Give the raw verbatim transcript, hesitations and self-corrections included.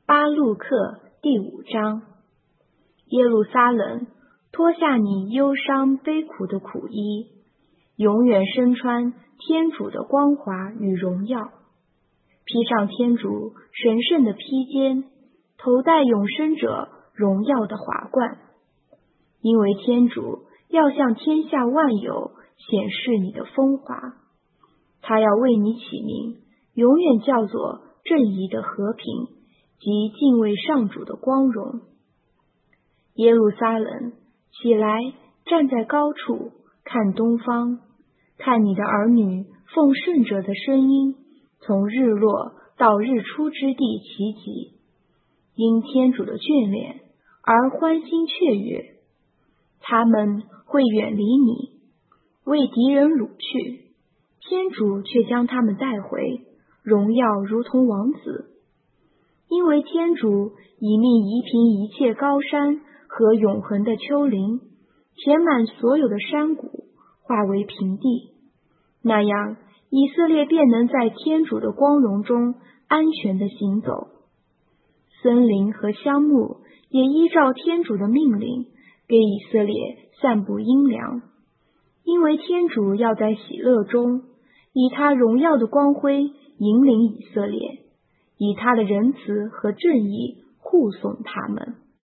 巴路克第五章。耶路撒冷，脱下你忧伤悲苦的苦衣，永远身穿天主的光华与荣耀，披上天主神圣的披肩，头戴永生者荣耀的华冠。因为天主要向天下万有显示你的风华，他要为你起名，永远叫做正义的和平及敬畏上主的光荣。耶路撒冷，起来，站在高处，看东方，看你的儿女奉圣者的声音，从日落到日出之地齐集，因天主的眷恋而欢欣雀跃。他们会远离你，为敌人掳去，天主却将他们带回，荣耀如同王子。因为天主已命夷平一切高山和永恒的丘陵，填满所有的山谷，化为平地，那样以色列便能在天主的光荣中安全地行走。森林和香木也依照天主的命令给以色列散布阴凉，因为天主要在喜乐中以他荣耀的光辉引领以色列，以他的仁慈和正义护送他们。